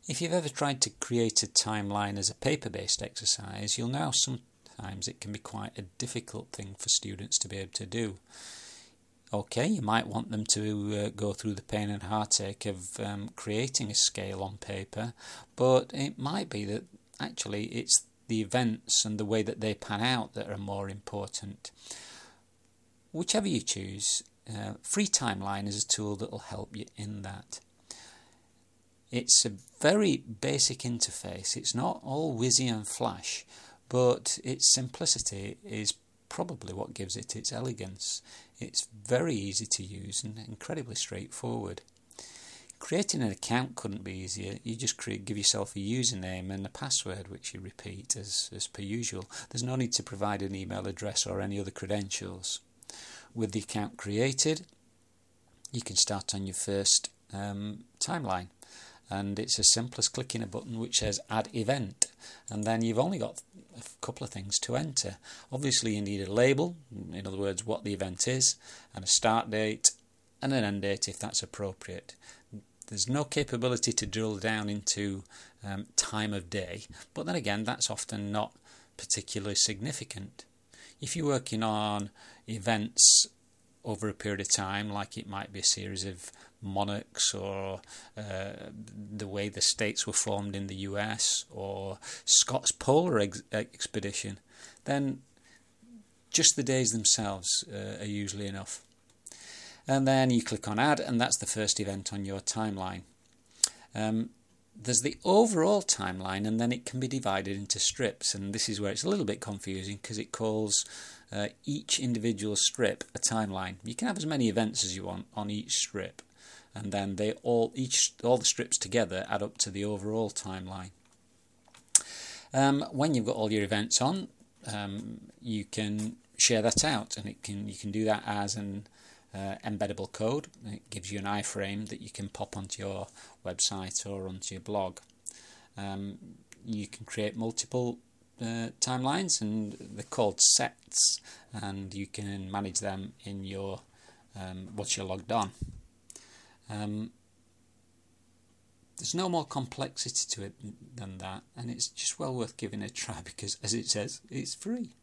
If you've ever tried to create a timeline as a paper-based exercise, you'll know sometimes it can be quite a difficult thing for students to be able to do. Okay, you might want them to go through the pain and heartache of creating a scale on paper, but it might be that actually it's the events and the way that they pan out that are more important. Whichever you choose, Free Timeline is a tool that will help you in that. It's a very basic interface. It's not all whizzy and flash, but its simplicity is probably what gives it its elegance. It's very easy to use and incredibly straightforward. Creating an account couldn't be easier. You just give yourself a username and a password which you repeat as per usual. There's no need to provide an email address or any other credentials. With the account created, you can start on your first timeline. And it's as simple as clicking a button which says Add Event, and then you've only got a couple of things to enter. Obviously you need a label, in other words what the event is, and a start date and an end date if that's appropriate. There's no capability to drill down into time of day, but then again that's often not particularly significant. If you're working on events over a period of time, like it might be a series of monarchs or the way the states were formed in the US or Scott's polar expedition, then just the days themselves are usually enough. And then you click on Add, and that's the first event on your timeline. There's the overall timeline, and then it can be divided into strips, and this is where it's a little bit confusing because it calls each individual strip a timeline. You can have as many events as you want on each strip, and then all the strips together add up to the overall timeline. When you've got all your events on, you can share that out, and you can do that as an embeddable code. It gives you an iframe that you can pop onto your website or onto your blog. You can create multiple timelines, and they're called sets, and you can manage them in your once you're logged on. There's no more complexity to it than that, and it's just well worth giving it a try because, as it says, it's free.